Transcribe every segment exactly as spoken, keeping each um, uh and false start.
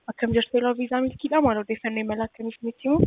Akkam jirtu yeroo viizaa milkiidha maal odeeffannoo imala akkamiitti himu?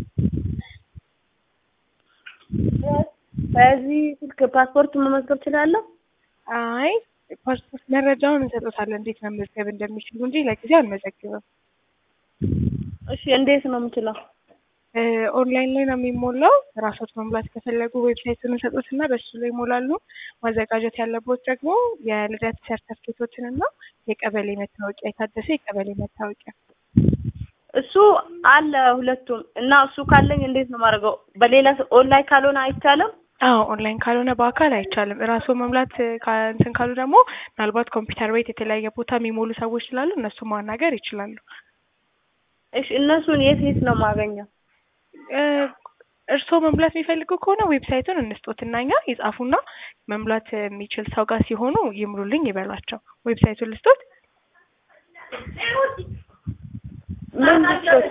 በዚህ ስልክ ፓስፖርት መመዝገብ እችላለሁ? አይ ፓስፖርት መረጃውን እንሰጥዎታለን እንዴት መመዝገብ እንደሚችሉ እንጂ ለጊዜው አንመዘግብም። እሺ እንዴት ነው የምችለው? ኦንላይን ላይ ነው የሚሞላው። ራስዎት መሙላት ከፈለጉ ዌብሳይቱን እንሰጥዎትና በሱ ላይ ይሞላሉ። ማዘጋጀት ያለብዎት ደግሞ የልደት ሰርተፍኬቶችን እና የቀበሌ መታወቂያ የታደሰ የቀበሌ መታወቂያ። እሱ አለ ሁለቱም እና እሱ ካለኝ እንዴት ነው ማድረገው? በሌላ ኦንላይን ካልሆነ አይቻልም? አዎ ኦንላይን ካልሆነ በአካል አይቻልም። ራስዎ መሙላት እንትን ካሉ ደግሞ ምናልባት ኮምፒውተር ቤት የተለያየ ቦታ የሚሞሉ ሰዎች ስላሉ እነሱን ማናገር ይችላሉ። እሺ እነሱን የት የት ነው የማገኘው? እርስዎ መሙላት የሚፈልጉ ከሆነ ዌብሳይቱን እንስጦትና እኛ ይጻፉና መሙላት የሚችል ሰው ጋር ሲሆኑ ይምሩልኝ ይበሏቸው። ዌብሳይቱን ልስጦት? ምን ልስጦት?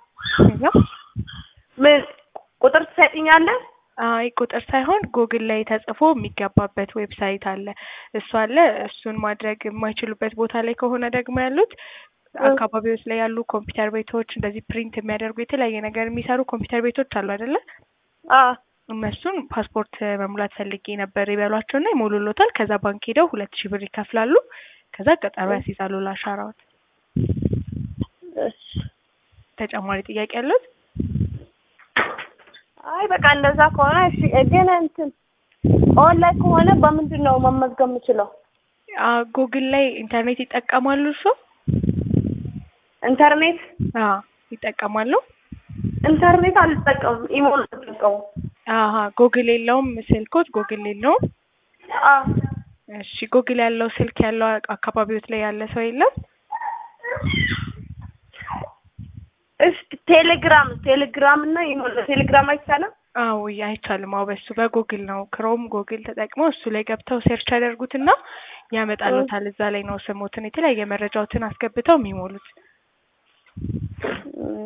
ምን ቁጥር ትሰጪኛለህ? አይ ቁጥር ሳይሆን ጉግል ላይ ተጽፎ የሚገባበት ዌብሳይት አለ። እሱ አለ። እሱን ማድረግ የማይችሉበት ቦታ ላይ ከሆነ ደግሞ ያሉት አካባቢዎች ላይ ያሉ ኮምፒውተር ቤቶች እንደዚህ ፕሪንት የሚያደርጉ የተለያየ ነገር የሚሰሩ ኮምፒውተር ቤቶች አሉ አይደለ? አዎ እነሱን ፓስፖርት መሙላት ፈልጌ ነበር ይበሏቸውና ይሞሉሎታል። ከዛ ባንክ ሄደው ሁለት ሺህ ብር ይከፍላሉ። ከዛ ቀጠሮ ያስይዛሉ ለአሻራዎት። እሺ ተጨማሪ ጥያቄ ያለዎት? አይ በቃ እንደዛ ከሆነ እሺ። ግን እንትን ኦንላይን ከሆነ በምንድን ነው መመዝገብ የምችለው? ጉግል ላይ ኢንተርኔት ይጠቀማሉ እርስዎ? ኢንተርኔት? አዎ ይጠቀማሉ? ኢንተርኔት አልጠቀምም። ኢሞ ነው የምጠቀመው። አሃ ጉግል የለውም ስልክዎት? ጉግል የለውም? አዎ እሺ ጉግል ያለው ስልክ ያለው አካባቢዎት ላይ ያለ ሰው የለም? እሺ ቴሌግራም ቴሌግራም እና ኢሞ ቴሌግራም አይቻልም? አዎ አይቻልም። አዎ በሱ በጉግል ነው ክሮም ጉግል ተጠቅመው እሱ ላይ ገብተው ሰርች ያደርጉትና ያመጣሉታል። እዛ ላይ ነው ስሞትን የተለያየ መረጃዎትን አስገብተው የሚሞሉት።